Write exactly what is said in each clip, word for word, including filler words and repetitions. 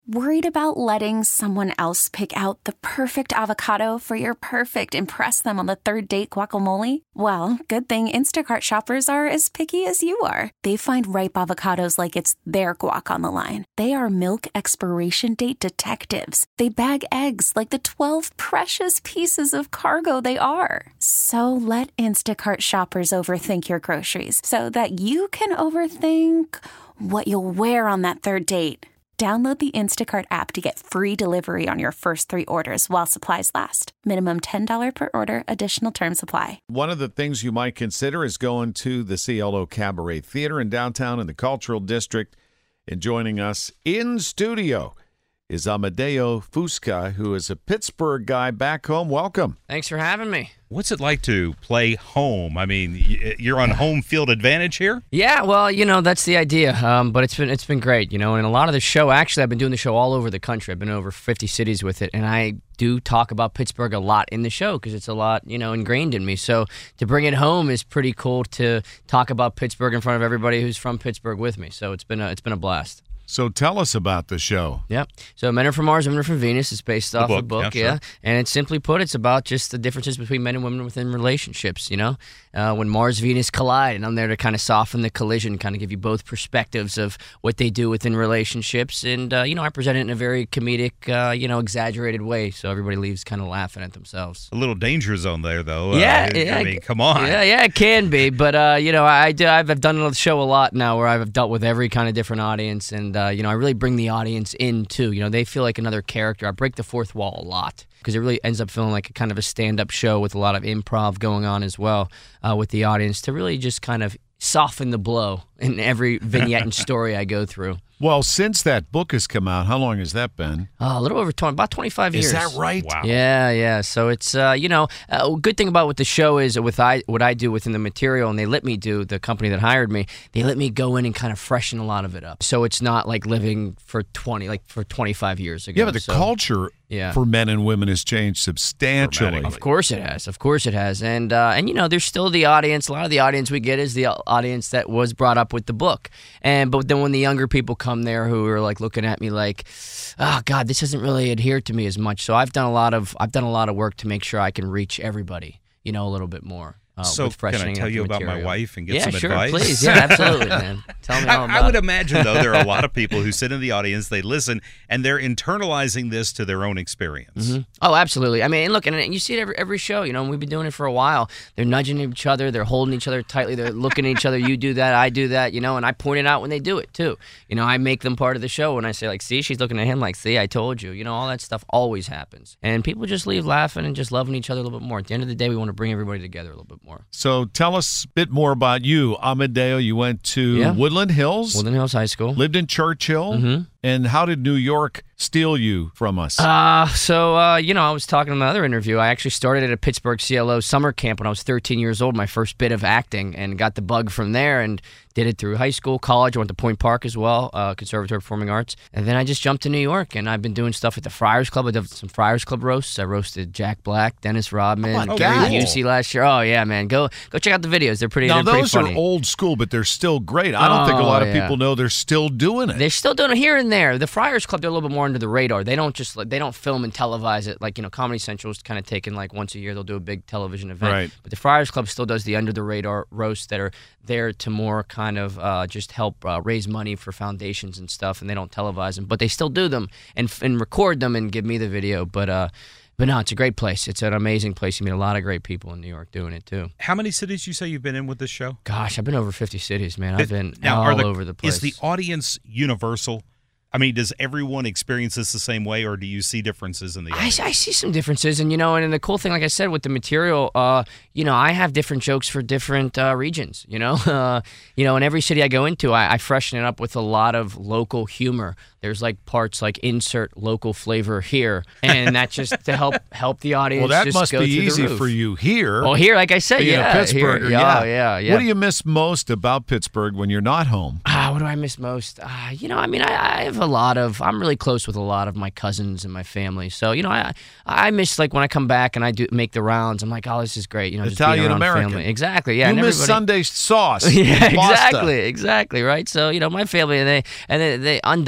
Worried about letting someone else pick out the perfect avocado for your perfect impress them on the third date guacamole? Well, good thing Instacart shoppers are as picky as you are. They find ripe avocados like it's their guac on the line. They are milk expiration date detectives. They bag eggs like the twelve precious pieces of cargo they are. So let Instacart shoppers overthink your groceries so that you can overthink what you'll wear on that third date. Download the Instacart app to get free delivery on your first three orders while supplies last. Minimum ten dollars per order. Additional terms apply. One of the things you might consider is going to the C L O Cabaret Theater in downtown in the Cultural District. And joining us in studio is Amadeo Fusca, who is a Pittsburgh guy back home. Welcome. Thanks for having me. What's it like to play home? I mean, you're on home field advantage here? Yeah, well, you know, that's the idea. Um, but it's been it's been great, you know. And a lot of the show, actually, I've been doing the show all over the country. I've been in over fifty cities with it. And I do talk about Pittsburgh a lot in the show because it's a lot, you know, ingrained in me. So to bring it home is pretty cool to talk about Pittsburgh in front of everybody who's from Pittsburgh with me. So it's been a, it's been a blast. So tell us about the show. Yep. So Men Are From Mars, Women Are From Venus is based The off book, a book, yeah, yeah. sure. And it's simply put, it's about just the differences between men and women within relationships, you know? Uh, when Mars, Venus collide, and I'm there to kind of soften the collision, kind of give you both perspectives of what they do within relationships. And, uh, you know, I present it in a very comedic, uh, you know, exaggerated way, so everybody leaves kind of laughing at themselves. A little danger zone there, though. Yeah, uh, yeah. I mean, come on. Yeah, yeah, it can be. But, uh, you know, I do, I've, I've done the show a lot now where I've dealt with every kind of different audience. And, uh, you know, I really bring the audience in, too. You know, they feel like another character. I break the fourth wall a lot because it really ends up feeling like a kind of a stand-up show with a lot of improv going on as well uh, with the audience to really just kind of soften the blow in every vignette and story I go through. Well, since that book has come out, how long has that been? Uh, a little over twenty, about twenty-five years. Is that right? Wow. Yeah, yeah. So it's, uh, you know, a good thing about what the show is, with I, what I do within the material, and they let me do, the company that hired me, they let me go in and kind of freshen a lot of it up. So it's not like living for twenty, like for twenty-five years ago. Yeah, but the so, culture yeah. for men and women has changed substantially. Dramatically. Of course it has. Of course it has. And, uh, and you know, there's still the audience. A lot of the audience we get is the audience that was brought up with the book. And but then when the younger people come there who are like looking at me like, oh God, this doesn't really adhere to me as much. So I've done a lot of I've done a lot of work to make sure I can reach everybody, you know, a little bit more. Uh, So with can I freshening tell up you the about my material. wife and get yeah, some sure, advice? please. Yeah, absolutely, man. Tell me all I, about I would it. imagine, though, there are a lot of people who sit in the audience, they listen, and they're internalizing this to their own experience. Mm-hmm. Oh, absolutely. I mean, and look, and you see it every, every show, you know, and we've been doing it for a while. They're nudging each other. They're holding each other tightly. They're looking at each other. You do that, I do that, you know, and I point it out when they do it, too. You know, I make them part of the show when I say, like, see, she's looking at him like, see, I told you. You know, all that stuff always happens. And people just leave laughing and just loving each other a little bit more. At the end of the day, we want to bring everybody together a little bit more. So tell us a bit more about you. Amadeo, you went to Yeah. Woodland Hills, Woodland Hills High School. lived in Churchill, Mm-hmm. and how did New York steal you from us? Uh, so, uh, you know, I was talking in my other interview. I actually started at a Pittsburgh C L O summer camp when I was thirteen years old, my first bit of acting, and got the bug from there and did it through high school, college. I went to Point Park as well, uh, Conservatory of Performing Arts. And then I just jumped to New York, and I've been doing stuff at the Friars Club. I did some Friars Club roasts. I roasted Jack Black, Dennis Rodman, Oh, my Gary God. Busey last year. Oh, yeah, man. Go go check out the videos. They're pretty, now, they're pretty those funny. are old school, but they're still great. I don't think a Oh, lot of yeah. people know they're still doing it. They're still doing it here and there. The Friars Club, they're a little bit more under the radar. They don't just they don't film and televise it like, you know, Comedy Central's kind of taken like once a year. They'll do a big television event. Right. But the Friars Club still does the under the radar roasts that are there to more kind of uh, just help uh, raise money for foundations and stuff, and they don't televise them, but they still do them and and record them and give me the video. But uh, but no, it's a great place. It's an amazing place. You meet a lot of great people in New York doing it too. How many cities you say you've been in with this show? Gosh, I've been over fifty cities, man. I've been Now, all are the, over the place. Is the audience universal? I mean, does everyone experience this the same way, or do you see differences in the I, audience? I see some differences, and you know, and, and the cool thing, like I said, with the material, uh, you know, I have different jokes for different uh, regions. You know, uh, you know, in every city I go into, I, I freshen it up with a lot of local humor. There's like parts like insert local flavor here, and that's just to help help the audience. Well, that just must go be through the easy roof. for you here. Well, here, like I said, being yeah, a Pittsburgher, here, yeah. yeah, yeah, yeah. What do you miss most about Pittsburgh when you're not home? Ah, what do I miss most? Uh, you know, I mean, I, I have a lot of. I'm really close with a lot of my cousins and my family. So, you know, I I miss like when I come back and I do make the rounds. I'm like, oh, this is great. You know, just being Italian around American. family. Exactly. Yeah. you and miss everybody- Sunday sauce. Yeah, and pasta. exactly, exactly, right. So, you know, my family and they and they, they undying support.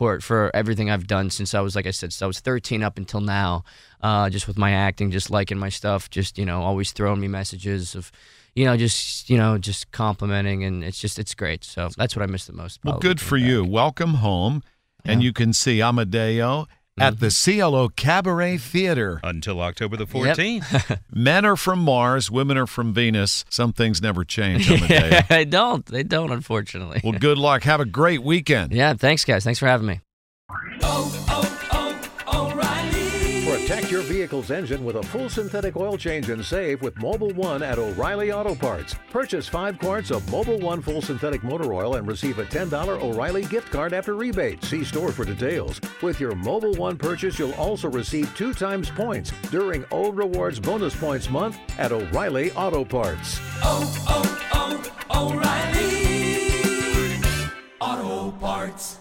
support for everything I've done since I was, like I said, since I was thirteen up until now, uh, just with my acting, just liking my stuff, just, you know, always throwing me messages of, you know, just, you know, just complimenting, and it's just, it's great. So that's what I miss the most. Well, good for you. Welcome home. Yeah. And you can see Amadeo at the C L O Cabaret Theater until October the fourteenth. Yep. Men are from Mars, women are from Venus. Some things never change, Amadeo. Yeah, they don't. They don't, unfortunately. Well, good luck. Have a great weekend. Yeah, thanks, guys. Thanks for having me. Oh, oh, oh, O'Reilly. Protect your vehicle's engine with a full synthetic oil change and save with Mobil one at O'Reilly Auto Parts. Purchase five quarts of Mobil one full synthetic motor oil and receive a ten dollars O'Reilly gift card after rebate. See store for details. With your Mobil one purchase, you'll also receive two times points during O Rewards Bonus Points Month at O'Reilly Auto Parts. Oh, oh, oh, O'Reilly Auto Parts.